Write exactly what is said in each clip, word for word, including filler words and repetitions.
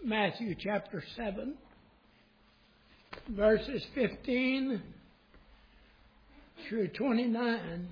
Matthew chapter seven, verses fifteen through twenty-nine.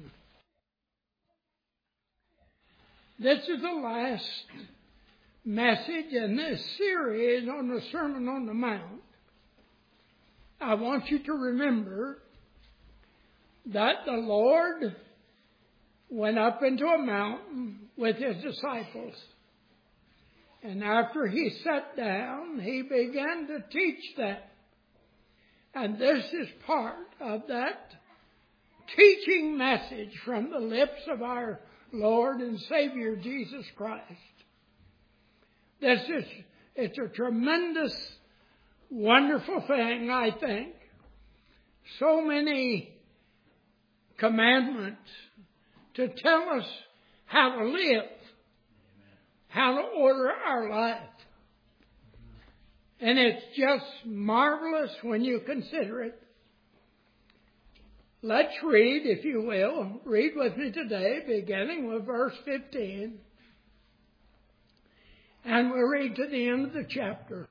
This is the last message in this series on the Sermon on the Mount. I want you to remember that the Lord went up into a mountain with His disciples. And after He sat down, He began to teach them. And this is part of that teaching message from the lips of our Lord and Savior Jesus Christ. This is, it's a tremendous, wonderful thing, I think. So many commandments to tell us how to live, how to order our life. And it's just marvelous when you consider it. Let's read, if you will. Read with me today, beginning with verse fifteen. And we'll read to the end of the chapter.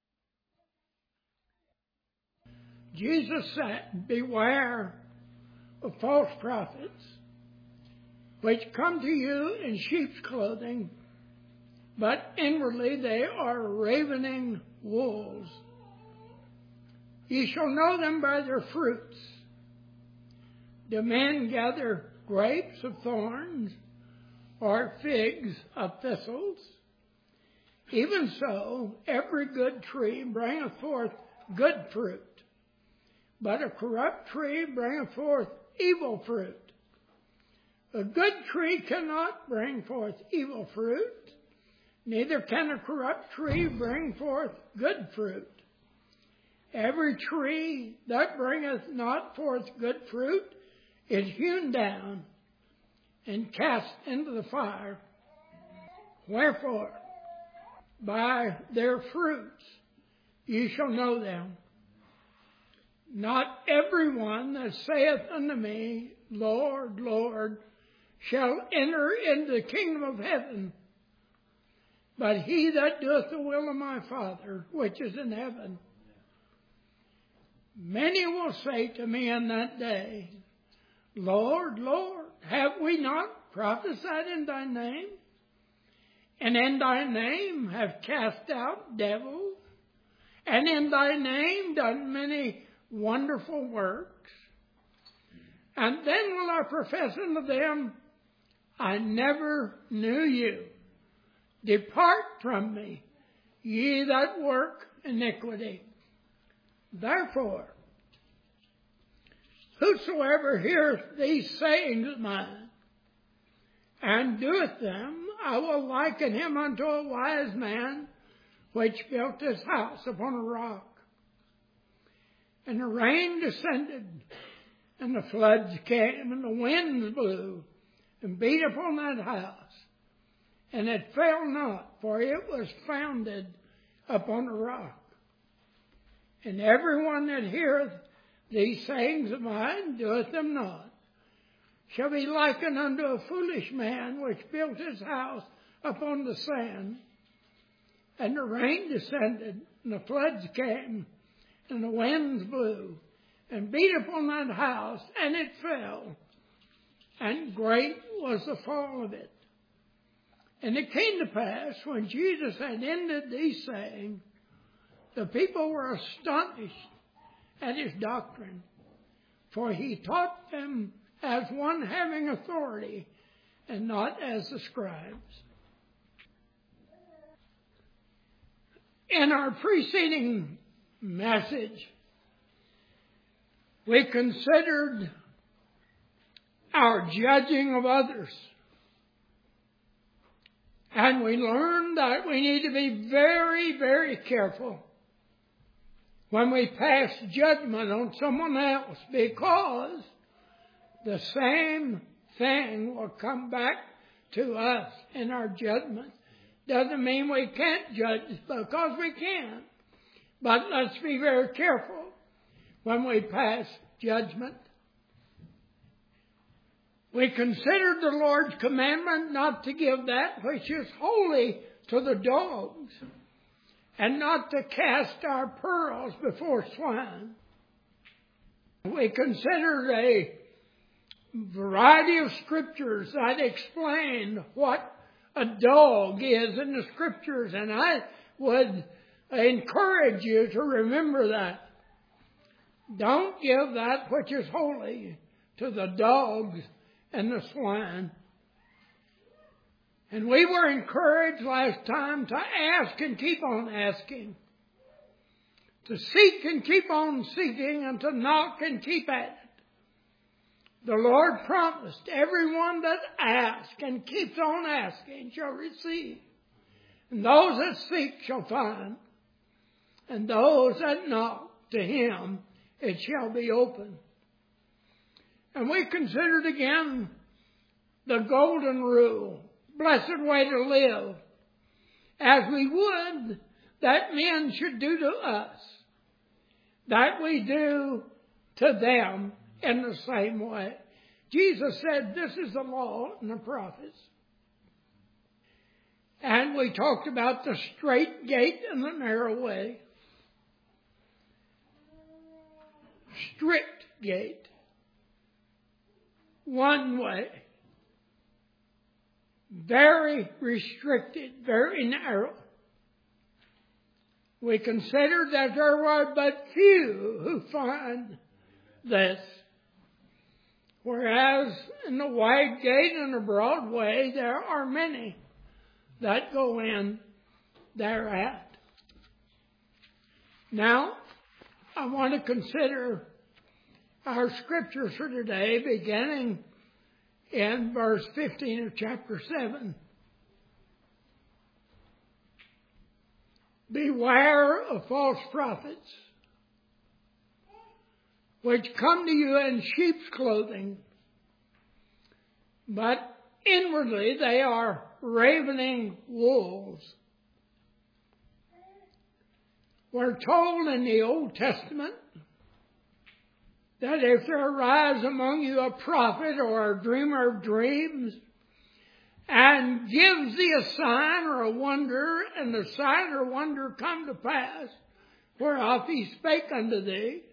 Jesus said, "Beware of false prophets, which come to you in sheep's clothing, but inwardly they are ravening wolves. Ye shall know them by their fruits. Do men gather grapes of thorns, or figs of thistles? Even so, every good tree bringeth forth good fruit, but a corrupt tree bringeth forth evil fruit. A good tree cannot bring forth evil fruit, neither can a corrupt tree bring forth good fruit. Every tree that bringeth not forth good fruit is hewn down and cast into the fire. Wherefore, by their fruits ye shall know them. Not every one that saith unto me, Lord, Lord, shall enter into the kingdom of heaven, but he that doeth the will of my Father which is in heaven. Many will say to me in that day, Lord, Lord, have we not prophesied in thy name? And in thy name have cast out devils? And in thy name done many wonderful works? And then will I profess unto them, I never knew you. Depart from me, ye that work iniquity. Therefore, whosoever heareth these sayings of mine, and doeth them, I will liken him unto a wise man, which built his house upon a rock. And the rain descended, and the floods came, and the winds blew, and beat upon that house. And it fell not, for it was founded upon a rock. And everyone that heareth these sayings of mine, doeth them not, shall be likened unto a foolish man, which built his house upon the sand. And the rain descended, and the floods came, and the winds blew, and beat upon that house, and it fell. And great was the fall of it. And it came to pass, when Jesus had ended these sayings, the people were astonished at his doctrine, for he taught them as one having authority, and not as the scribes. In our preceding message, we considered our judging of others. And we learned that we need to be very, very careful when we pass judgment on someone else, because the same thing will come back to us in our judgment. Doesn't mean we can't judge, because we can. But let's be very careful when we pass judgment. We considered the Lord's commandment not to give that which is holy to the dogs, and not to cast our pearls before swine. We considered a variety of scriptures that explain what a dog is in the scriptures, and I would encourage you to remember that. Don't give that which is holy to the dogs and the swine. And we were encouraged last time to ask and keep on asking, to seek and keep on seeking, and to knock and keep at it. The Lord promised, everyone that asks and keeps on asking shall receive. And those that seek shall find. And those that knock, to him it shall be open. And we considered again the golden rule, blessed way to live, as we would that men should do to us, that we do to them in the same way. Jesus said, this is the law and the prophets. And we talked about the straight gate and the narrow way. Strict gate. One way. Very restricted, very narrow. We considered that there were but few who find this. Whereas in the wide gate and the broad way, there are many that go in thereat. Now, I want to consider our scriptures for today, beginning in verse fifteen of chapter seven. Beware of false prophets, which come to you in sheep's clothing, but inwardly they are ravening wolves. We're told in the Old Testament that if there arise among you a prophet or a dreamer of dreams, and gives thee a sign or a wonder, and the sign or wonder come to pass, whereof he spake unto thee,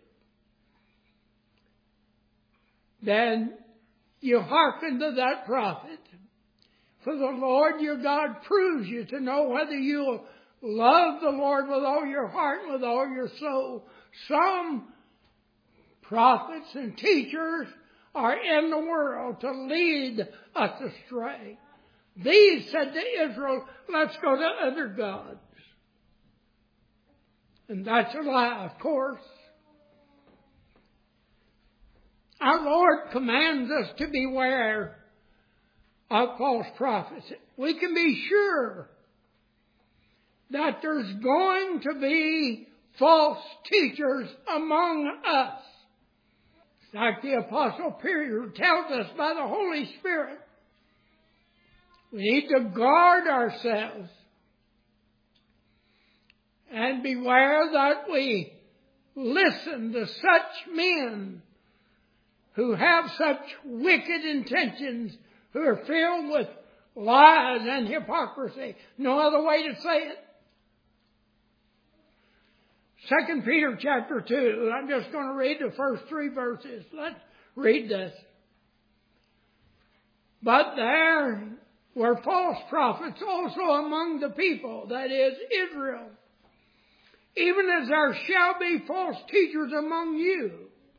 then you hearken to that prophet. For the Lord your God proves you to know whether you love the Lord with all your heart and with all your soul. Some prophets and teachers are in the world to lead us astray. These said to Israel, let's go to other gods. And that's a lie, of course. Our Lord commands us to beware of false prophets. We can be sure that there's going to be false teachers among us. Like the Apostle Peter tells us by the Holy Spirit, we need to guard ourselves and beware that we listen to such men who have such wicked intentions, who are filled with lies and hypocrisy. No other way to say it. Second Peter chapter two. I'm just going to read the first three verses. Let's read this. But there were false prophets also among the people, that is, Israel, even as there shall be false teachers among you,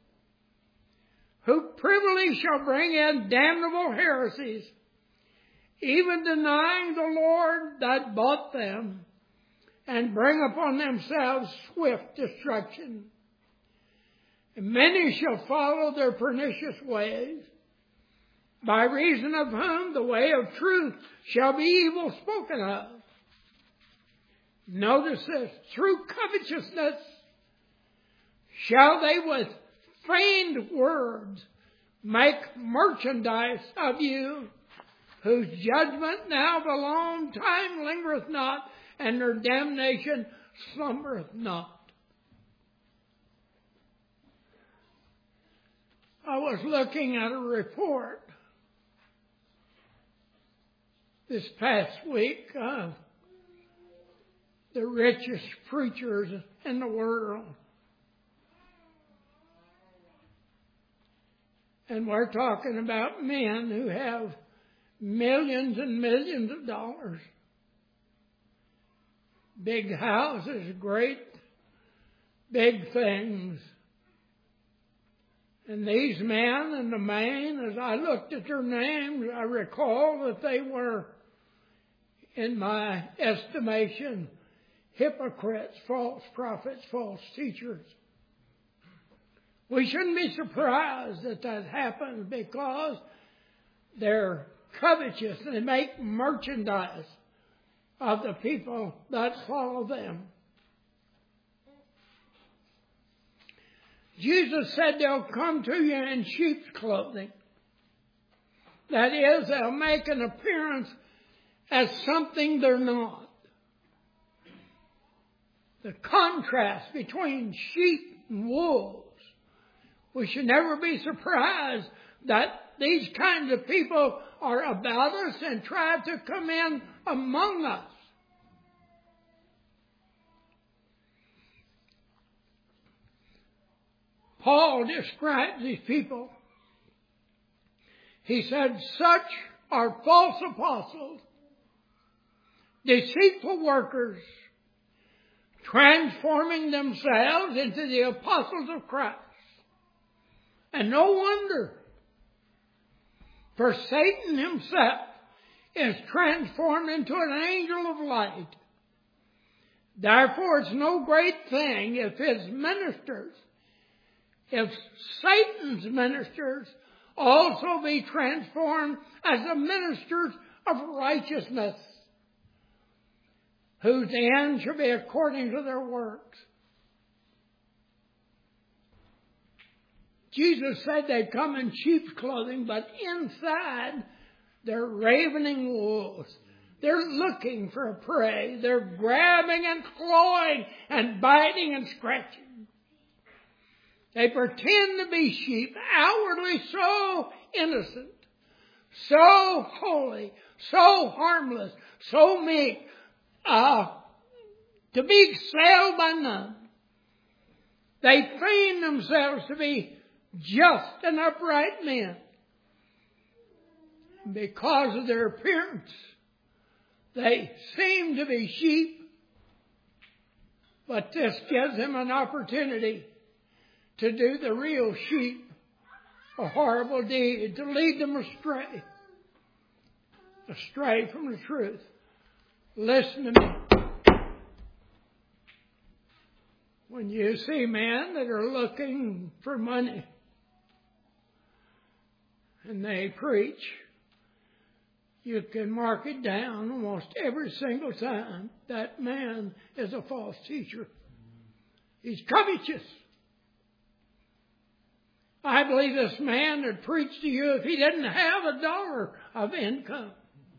who privily shall bring in damnable heresies, even denying the Lord that bought them, and bring upon themselves swift destruction. And many shall follow their pernicious ways, by reason of whom the way of truth shall be evil spoken of. Notice this, through covetousness shall they with feigned words make merchandise of you, whose judgment now belong, time lingereth not, and their damnation slumbereth not. I was looking at a report this past week of the richest preachers in the world. And we're talking about men who have millions and millions of dollars. Big houses, great big things. And these men in the main, as I looked at their names, I recall that they were, in my estimation, hypocrites, false prophets, false teachers. We shouldn't be surprised that that happens because they're covetous. They make merchandise of the people that follow them. Jesus said they'll come to you in sheep's clothing. That is, they'll make an appearance as something they're not. The contrast between sheep and wolves. We should never be surprised that these kinds of people are about us and try to come in among us. Paul describes these people. He said, such are false apostles, deceitful workers, transforming themselves into the apostles of Christ. And no wonder, for Satan himself is transformed into an angel of light. Therefore, it's no great thing if his ministers, if Satan's ministers also be transformed as the ministers of righteousness, whose end shall be according to their works. Jesus said they'd come in sheep's clothing, but inside they're ravening wolves. They're looking for a prey. They're grabbing and clawing and biting and scratching. They pretend to be sheep, outwardly so innocent, so holy, so harmless, so meek, uh, to be excelled by none. They feign themselves to be just and upright men. Because of their appearance, they seem to be sheep, but this gives them an opportunity to do the real sheep a horrible deed, to lead them astray, astray from the truth. Listen to me. When you see men that are looking for money and they preach, you can mark it down almost every single time. That man is a false teacher. He's covetous. I believe this man would preach to you if he didn't have a dollar of income.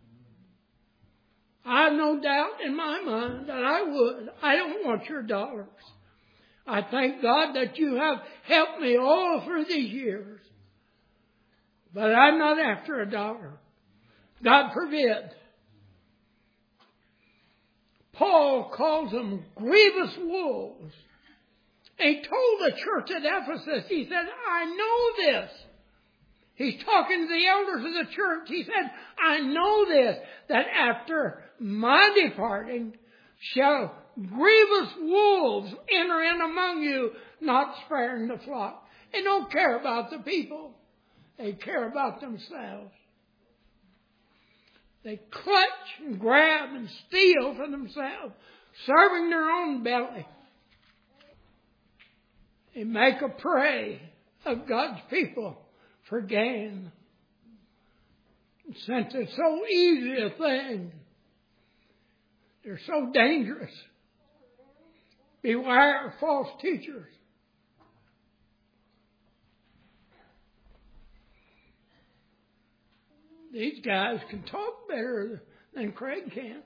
I have no doubt in my mind that I would. I don't want your dollars. I thank God that you have helped me all through these years. But I'm not after a dollar. God forbid. Paul calls them grievous wolves. He told the church at Ephesus, he said, I know this. He's talking to the elders of the church. He said, I know this, that after my departing shall grievous wolves enter in among you, not sparing the flock. They don't care about the people. They care about themselves. They clutch and grab and steal for themselves, serving their own belly. They make a prey of God's people for gain. Since it's so easy a thing, they're so dangerous. Beware of false teachers. These guys can talk better than Craig can.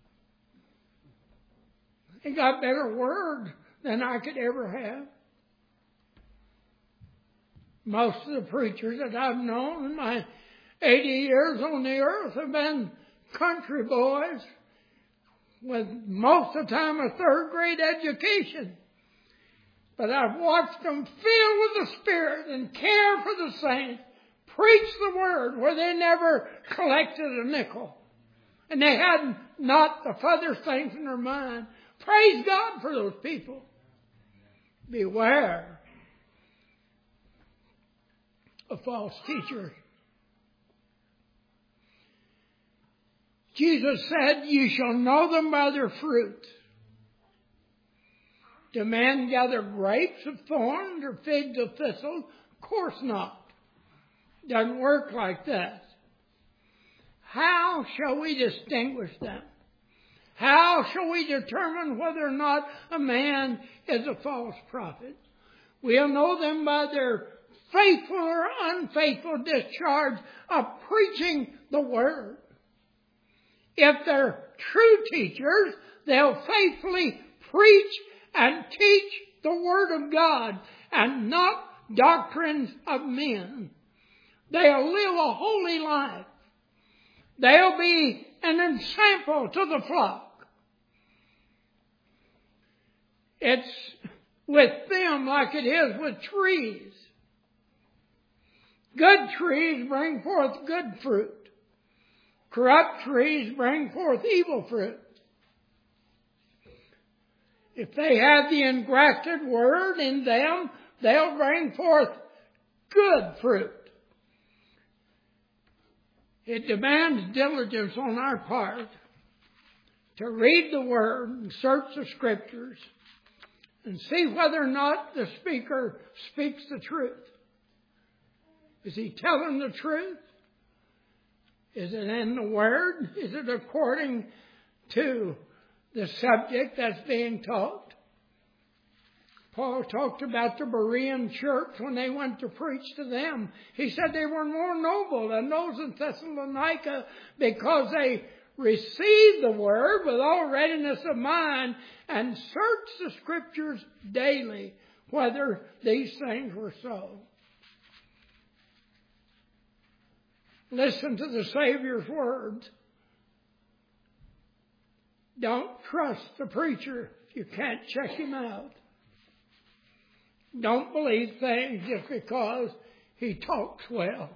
They got better word than I could ever have. Most of the preachers that I've known in my eighty years on the earth have been country boys with most of the time a third grade education. But I've watched them filled with the Spirit and care for the saints, preach the Word where they never collected a nickel. And they had not the further things in their mind. Praise God for those people. Beware of false teachers. Jesus said, "You shall know them by their fruit. Do men gather grapes of thorns or figs of thistles? Of course not. Doesn't work like that. How shall we distinguish them? How shall we determine whether or not a man is a false prophet? We'll know them by their faithful or unfaithful discharge of preaching the Word. If they're true teachers, they'll faithfully preach and teach the Word of God and not doctrines of men. They'll live a holy life. They'll be an example to the flock. It's with them like it is with trees. Good trees bring forth good fruit. Corrupt trees bring forth evil fruit. If they have the engrafted Word in them, they'll bring forth good fruit. It demands diligence on our part to read the Word and search the Scriptures and see whether or not the speaker speaks the truth. Is he telling the truth? Is it in the Word? Is it according to the subject that's being taught? Paul talked about the Berean church when they went to preach to them. He said they were more noble than those in Thessalonica because they received the Word with all readiness of mind and searched the Scriptures daily whether these things were so. Listen to the Savior's words. Don't trust the preacher if you can't check him out. Don't believe things just because he talks well.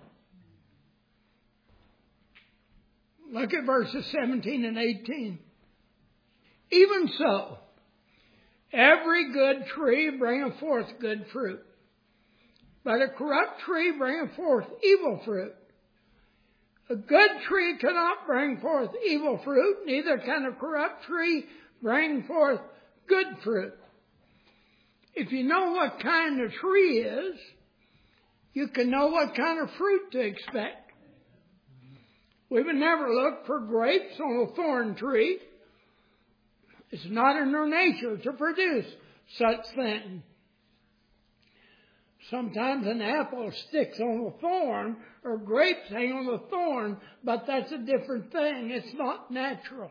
Look at verses seventeen and eighteen. Even so, every good tree bringeth forth good fruit, but a corrupt tree bringeth forth evil fruit. A good tree cannot bring forth evil fruit, neither can a corrupt tree bring forth good fruit. If you know what kind of tree is, you can know what kind of fruit to expect. We would never look for grapes on a thorn tree. It's not in their nature to produce such things. Sometimes an apple sticks on a thorn or grapes hang on a thorn, but that's a different thing. It's not natural.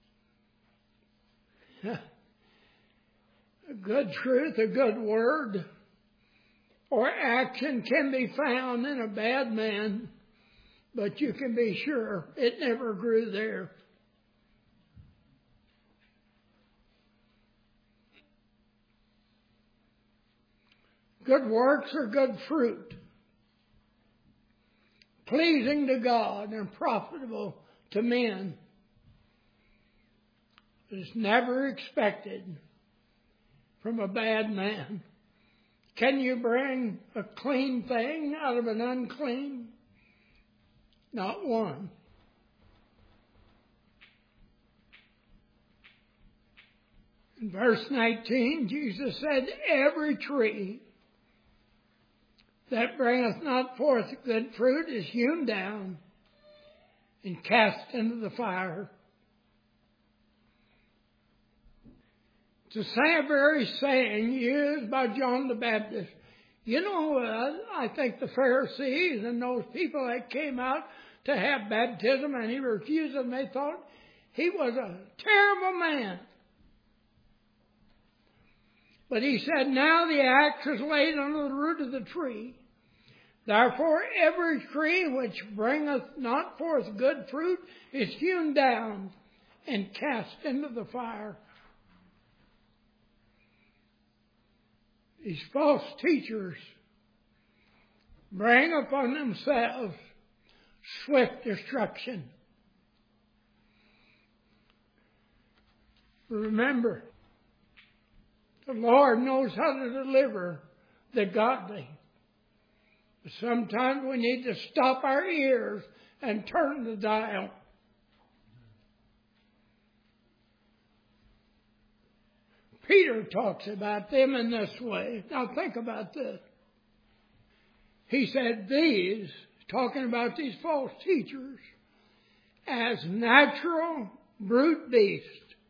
A good truth, a good word, or action can be found in a bad man, but you can be sure it never grew there. Good works are good fruit, pleasing to God and profitable to men. It's never expected from a bad man. Can you bring a clean thing out of an unclean? Not one. In verse nineteen, Jesus said, every tree that bringeth not forth good fruit is hewn down and cast into the fire. It's the very saying used by John the Baptist. You know, uh, I think the Pharisees and those people that came out to have baptism and he refused them, they thought he was a terrible man. But he said, now the axe is laid under the root of the tree. Therefore every tree which bringeth not forth good fruit is hewn down and cast into the fire. These false teachers bring upon themselves swift destruction. Remember, the Lord knows how to deliver the godly. But sometimes we need to stop our ears and turn the dial. Peter talks about them in this way. Now think about this. He said these, talking about these false teachers, as natural brute beasts,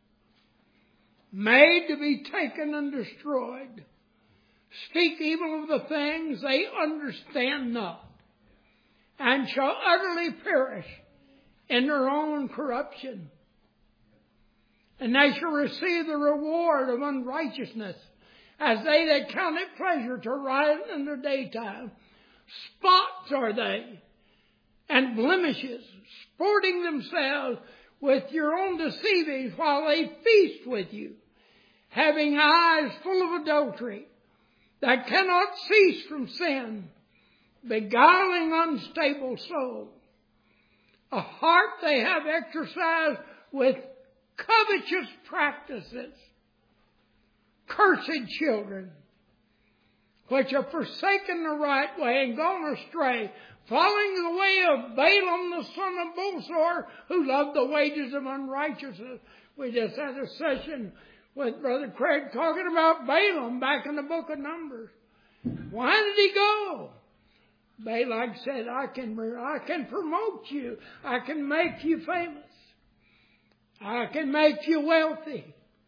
made to be taken and destroyed, speak evil of the things they understand not, and shall utterly perish in their own corruption. And they shall receive the reward of unrighteousness, as they that count it pleasure to ride in the daytime. Spots are they, and blemishes, sporting themselves with your own deceivings while they feast with you, having eyes full of adultery, that cannot cease from sin, beguiling unstable souls. A heart they have exercised with covetous practices. Cursed children, which have forsaken the right way and gone astray, following the way of Balaam the son of Bosor, who loved the wages of unrighteousness. We just had a session with Brother Craig talking about Balaam back in the book of Numbers. Why did he go? Balak said, I can, I can promote you. I can make you famous. I can make you wealthy.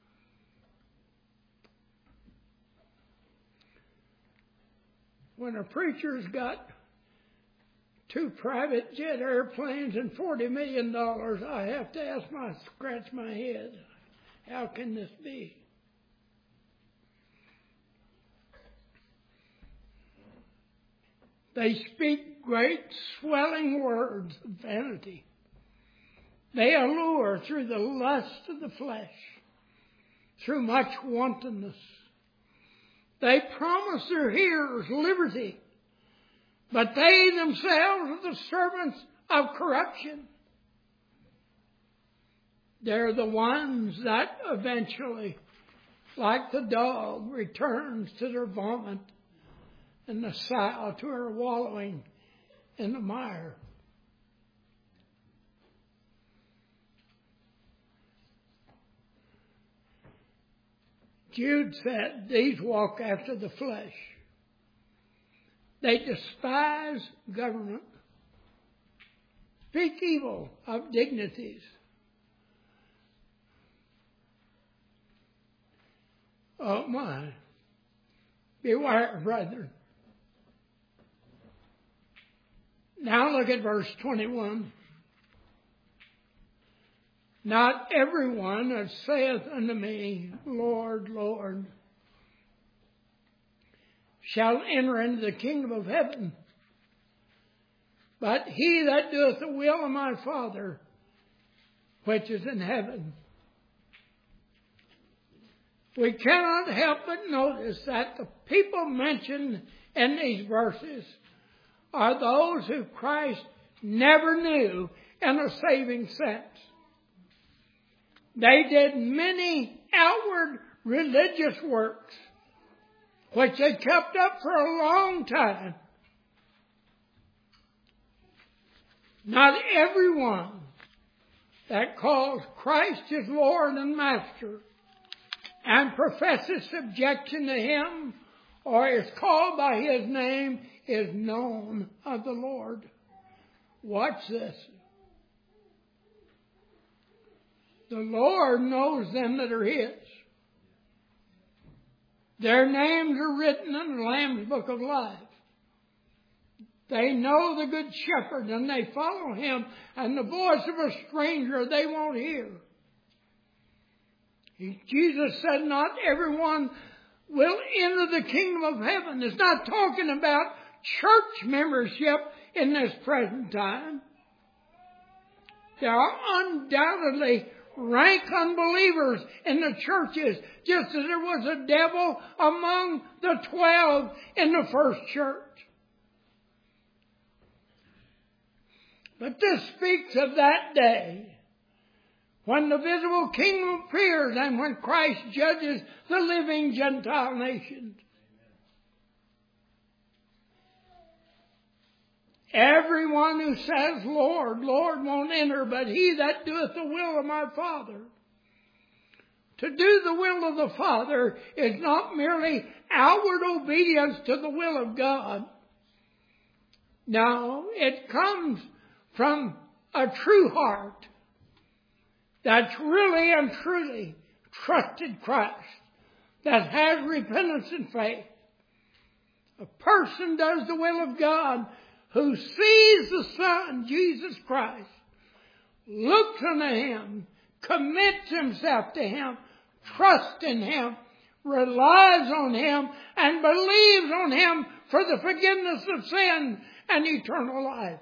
When a preacher's got two private jet airplanes and forty million dollars, I have to ask my, scratch my head. How can this be? They speak great swelling words of vanity. They allure through the lust of the flesh, through much wantonness. They promise their hearers liberty, but they themselves are the servants of corruption. They're the ones that eventually, like the dog, returns to their vomit, and the sow to her wallowing in the mire. Jude said, these walk after the flesh. They despise government, speak evil of dignities. Oh my, beware, brethren. Now look at verse twenty-one. Not everyone that saith unto me, Lord, Lord, shall enter into the kingdom of heaven, but he that doeth the will of my Father, which is in heaven. We cannot help but notice that the people mentioned in these verses are those who Christ never knew in a saving sense. They did many outward religious works, which they kept up for a long time. Not everyone that calls Christ his Lord and Master and professes subjection to him or is called by his name is known of the Lord. Watch this. The Lord knows them that are his. Their names are written in the Lamb's book of life. They know the good shepherd and they follow him, and the voice of a stranger they won't hear. He, Jesus said not everyone will enter the kingdom of heaven. It's not talking about church membership in this present time. There are undoubtedly rank unbelievers in the churches, just as there was a devil among the twelve in the first church. But this speaks of that day when the visible kingdom appears and when Christ judges the living Gentile nations. Everyone who says, Lord, Lord, won't enter, but he that doeth the will of my Father. To do the will of the Father is not merely outward obedience to the will of God. No, it comes from a true heart that's really and truly trusted Christ, that has repentance and faith. A person does the will of God who sees the Son, Jesus Christ, looks unto Him, commits himself to Him, trusts in Him, relies on Him, and believes on Him for the forgiveness of sin and eternal life.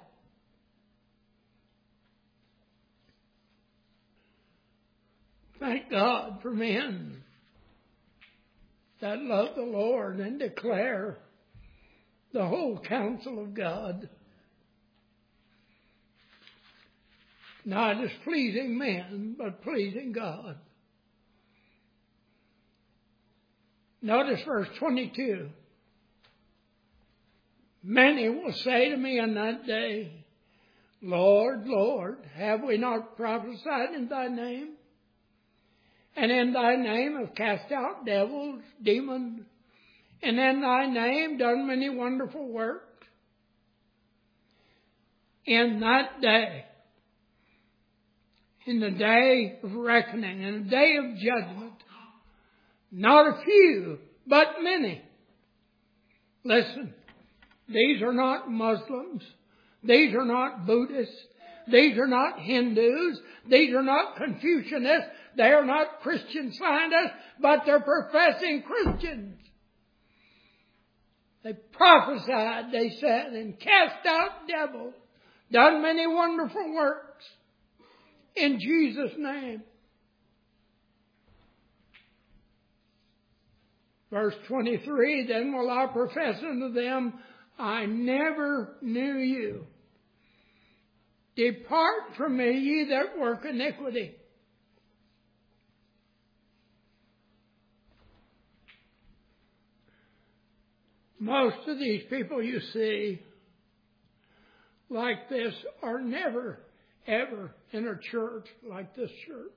Thank God for men that love the Lord and declare the whole counsel of God, not as pleasing men, but pleasing God. Notice verse twenty-two. Many will say to me on that day, Lord, Lord, have we not prophesied in thy name? And in thy name have cast out devils, demons, and in thy name done many wonderful works? In that day, in the day of reckoning, in the day of judgment, not a few, but many. Listen, these are not Muslims. These are not Buddhists. These are not Hindus. These are not Confucianists. They are not Christian Scientists, but they're professing Christians. They prophesied, they said, and cast out devils, done many wonderful works in Jesus' name. Verse twenty-three, then will I profess unto them, I never knew you. Depart from me, ye that work iniquity. Most of these people you see like this are never, ever in a church like this church.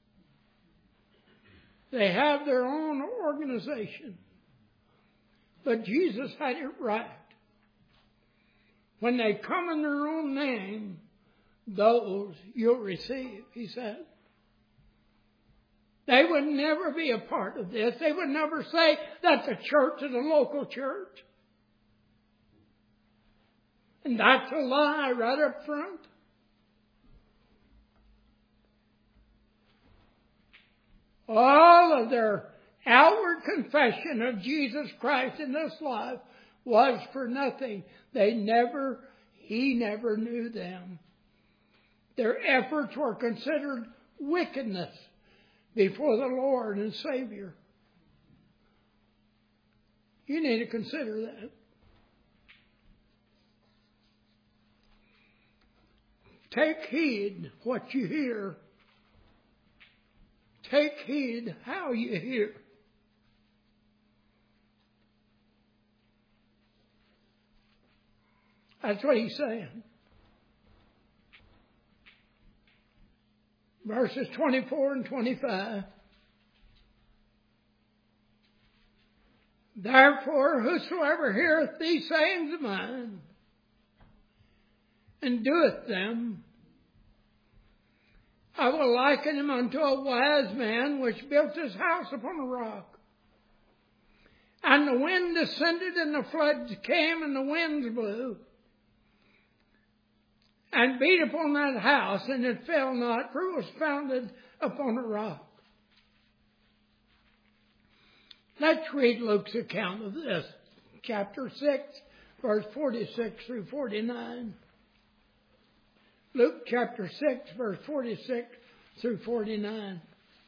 They have their own organization. But Jesus had it right. When they come in their own name, those you'll receive, He said. They would never be a part of this. They would never say that the church is a local church. And that's a lie right up front. All of their outward confession of Jesus Christ in this life was for nothing. They never, He never knew them. Their efforts were considered wickedness before the Lord and Savior. You need to consider that. Take heed what you hear. Take heed how you hear. That's what He's saying. Verses twenty-four and twenty-five. Therefore, whosoever heareth these sayings of mine, and doeth them, I will liken him unto a wise man which built his house upon a rock. And the wind descended, and the floods came, and the winds blew, and beat upon that house, and it fell not, for it was founded upon a rock. Let's read Luke's account of this. Chapter six, verse forty-six through forty-nine. Luke chapter six, verse forty-six through forty-nine.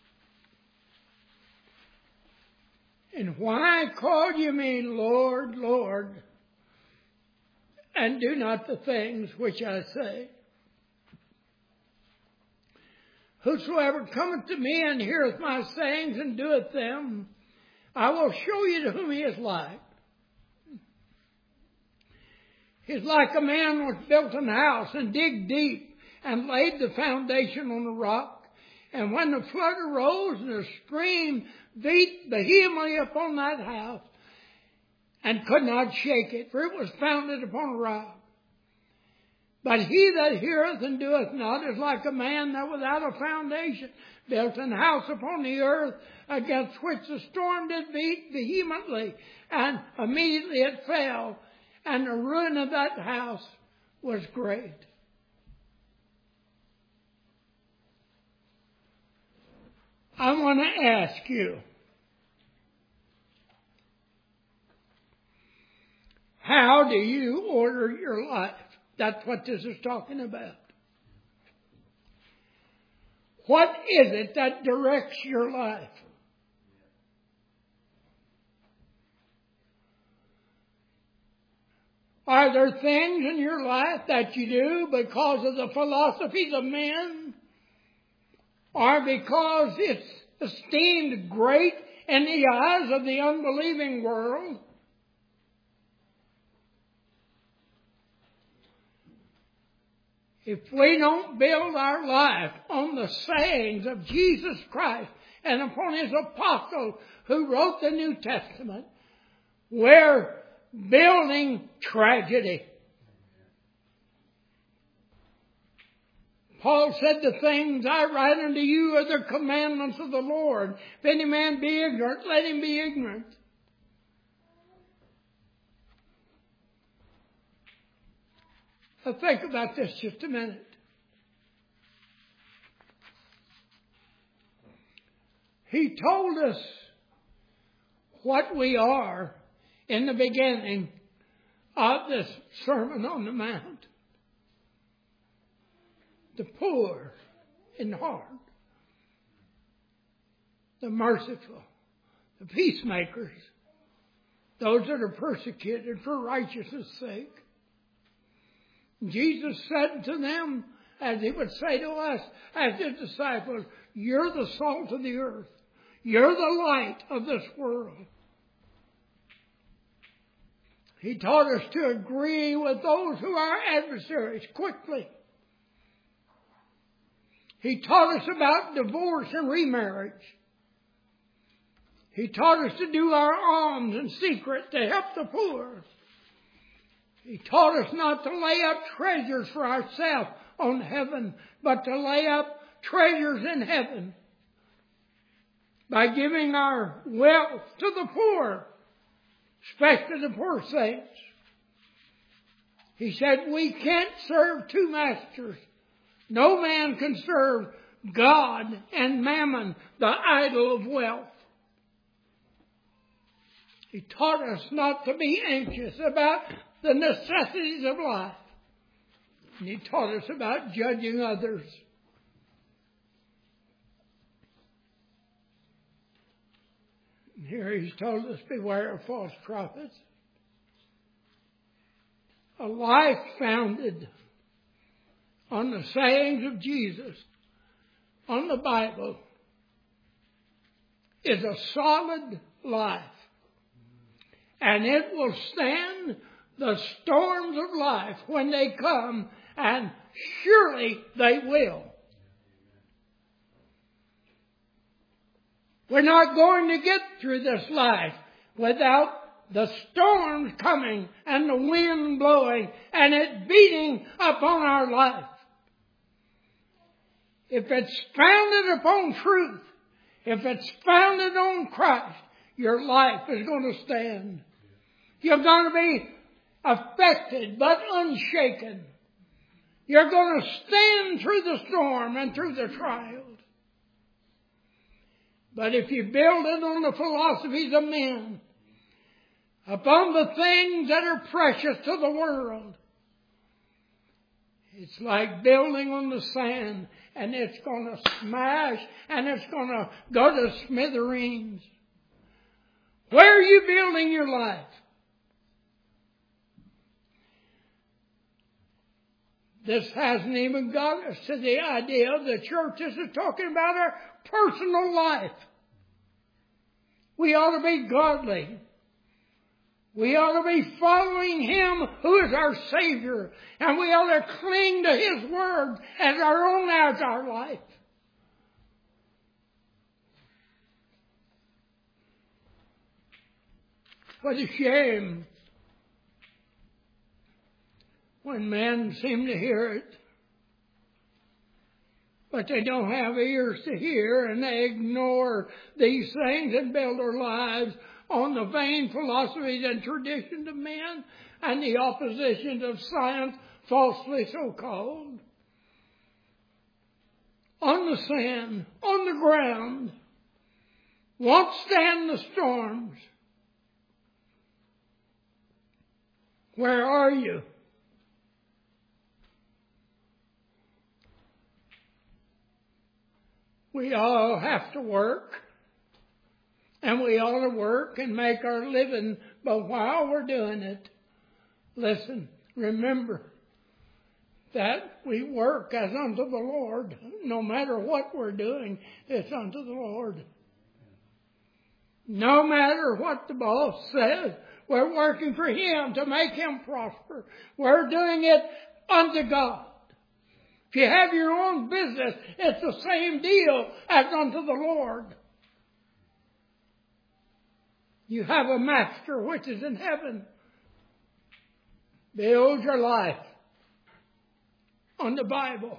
And why call you me Lord, Lord, and do not the things which I say? Whosoever cometh to me and heareth my sayings and doeth them, I will show you to whom he is like. He's like a man which built an house and digged deep and laid the foundation on the rock. And when the flood arose and the stream beat vehemently upon that house and could not shake it, for it was founded upon a rock. But he that heareth and doeth not is like a man that without a foundation built an house upon the earth, against which the storm did beat vehemently, and immediately it fell, and the ruin of that house was great. I want to ask you, how do you order your life? That's what this is talking about. What is it that directs your life? Are there things in your life that you do because of the philosophies of men? Or because it's esteemed great in the eyes of the unbelieving world? If we don't build our life on the sayings of Jesus Christ and upon His apostles who wrote the New Testament, we're building tragedy. Paul said, the things I write unto you are the commandments of the Lord. If any man be ignorant, let him be ignorant. Now think about this just a minute. He told us what we are in the beginning of this Sermon on the Mount. The poor in heart, the merciful, the peacemakers, those that are persecuted for righteousness' sake. Jesus said to them, as He would say to us as His disciples, you're the salt of the earth. You're the light of this world. He taught us to agree with those who are adversaries quickly. He taught us about divorce and remarriage. He taught us to do our alms in secret to help the poor. He taught us not to lay up treasures for ourselves on heaven, but to lay up treasures in heaven by giving our wealth to the poor, especially the poor saints. He said we can't serve two masters. No man can serve God and mammon, the idol of wealth. He taught us not to be anxious about the necessities of life. And He taught us about judging others. And here He's told us, beware of false prophets. A life founded on the sayings of Jesus, on the Bible, is a solid life. And it will stand the storms of life when they come, and surely they will. We're not going to get through this life without the storms coming and the wind blowing and it beating upon our life. If it's founded upon truth, if it's founded on Christ, your life is going to stand. You're going to be affected but unshaken. You're going to stand through the storm and through the trials. But if you build it on the philosophies of men, upon the things that are precious to the world, it's like building on the sand, and it's going to smash, and it's going to go to smithereens. Where are you building your life? This hasn't even got us to the idea of the church. This is talking about our personal life. We ought to be godly. We ought to be following Him who is our Savior. And we ought to cling to His Word as our own, as our life. What a shame when men seem to hear it, but they don't have ears to hear, and they ignore these things and build their lives on the vain philosophies and traditions of men and the oppositions of science, falsely so called. On the sand, on the ground, won't stand the storms. Where are you? We all have to work, and we ought to work and make our living, but while we're doing it, listen, remember that we work as unto the Lord. No matter what we're doing, it's unto the Lord. No matter what the boss says, we're working for Him to make Him prosper. We're doing it unto God. If you have your own business, it's the same deal as unto the Lord. You have a master which is in heaven. Build your life on the Bible.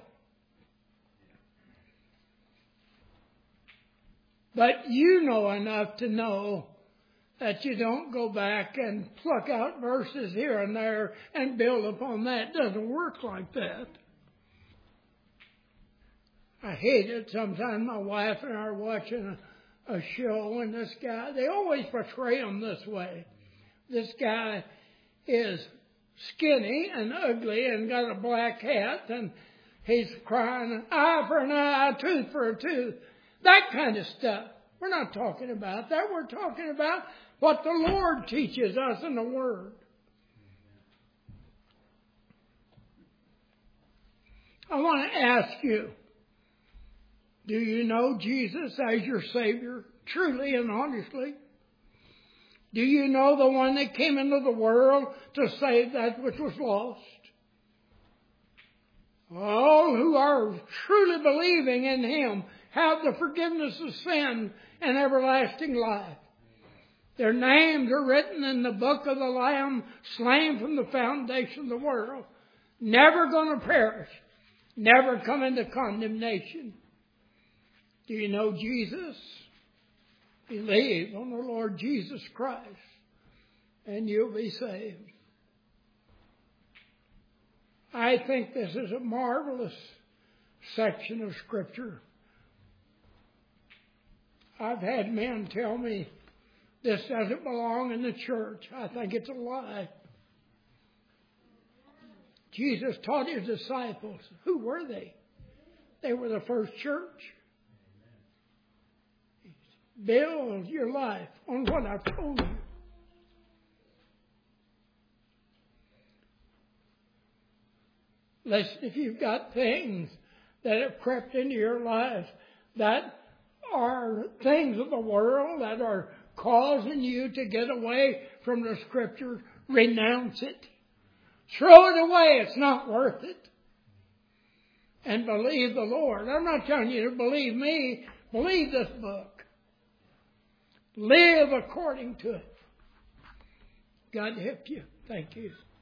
But you know enough to know that you don't go back and pluck out verses here and there and build upon that. It doesn't work like that. I hate it. Sometimes my wife and I are watching a, a show, and this guy, they always portray him this way. This guy is skinny and ugly and got a black hat, and he's crying, eye for an eye, a tooth for a tooth. That kind of stuff. We're not talking about that. We're talking about what the Lord teaches us in the Word. I want to ask you, do you know Jesus as your Savior, truly and honestly? Do you know the one that came into the world to save that which was lost? All who are truly believing in Him have the forgiveness of sin and everlasting life. Their names are written in the book of the Lamb, slain from the foundation of the world. Never going to perish. Never come into condemnation. Do you know Jesus? Believe on the Lord Jesus Christ, and you'll be saved. I think this is a marvelous section of Scripture. I've had men tell me this doesn't belong in the church. I think it's a lie. Jesus taught His disciples. Who were they? They were the first church. Build your life on what I've told you. Listen, if you've got things that have crept into your life that are things of the world that are causing you to get away from the Scripture, renounce it. Throw it away. It's not worth it. And believe the Lord. I'm not telling you to believe me. Believe this book. Live according to it. God help you. Thank you.